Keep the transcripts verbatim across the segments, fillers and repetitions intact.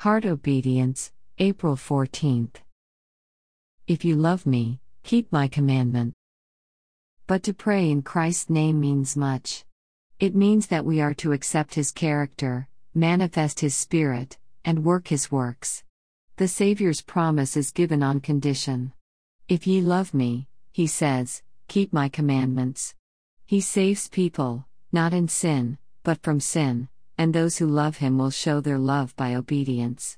Heart Obedience, April fourteenth. If you love me, keep my commandment. But to pray in Christ's name means much. It means that we are to accept His character, manifest His Spirit, and work His works. The Savior's promise is given on condition. If ye love me, He says, keep my commandments. He saves people, not in sin, but from sin, and those who love Him will show their love by obedience.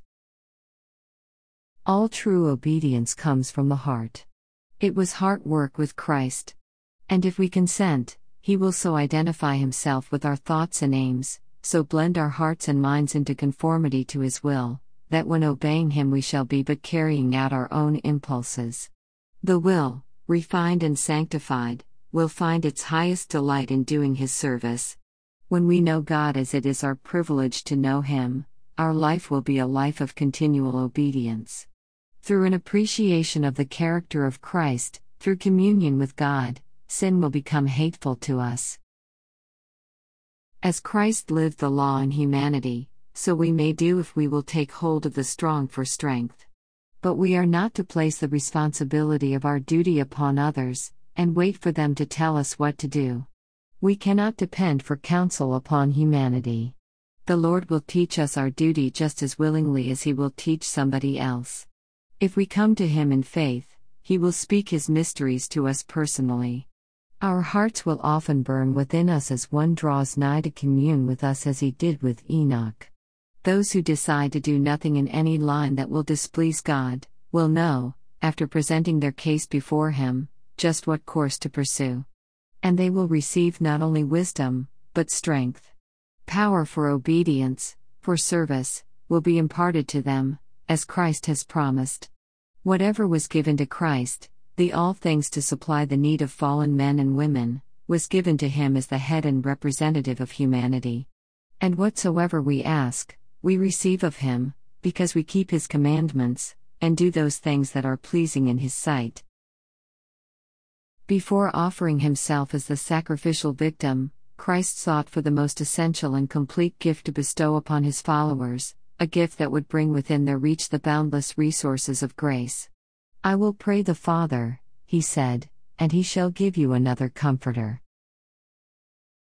All true obedience comes from the heart. It was heart work with Christ. And if we consent, He will so identify Himself with our thoughts and aims, so blend our hearts and minds into conformity to His will, that when obeying Him we shall be but carrying out our own impulses. The will, refined and sanctified, will find its highest delight in doing His service. When we know God as it is our privilege to know Him, our life will be a life of continual obedience. Through an appreciation of the character of Christ, through communion with God, sin will become hateful to us. As Christ lived the law in humanity, so we may do if we will take hold of the strong for strength. But we are not to place the responsibility of our duty upon others, and wait for them to tell us what to do. We cannot depend for counsel upon humanity. The Lord will teach us our duty just as willingly as He will teach somebody else. If we come to Him in faith, He will speak His mysteries to us personally. Our hearts will often burn within us as one draws nigh to commune with us as He did with Enoch. Those who decide to do nothing in any line that will displease God, will know, after presenting their case before Him, just what course to pursue. And they will receive not only wisdom, but strength. Power for obedience, for service, will be imparted to them, as Christ has promised. Whatever was given to Christ, the all things to supply the need of fallen men and women, was given to Him as the head and representative of humanity. And whatsoever we ask, we receive of Him, because we keep His commandments, and do those things that are pleasing in His sight. Before offering Himself as the sacrificial victim, Christ sought for the most essential and complete gift to bestow upon His followers, a gift that would bring within their reach the boundless resources of grace. I will pray the Father, He said, and He shall give you another Comforter.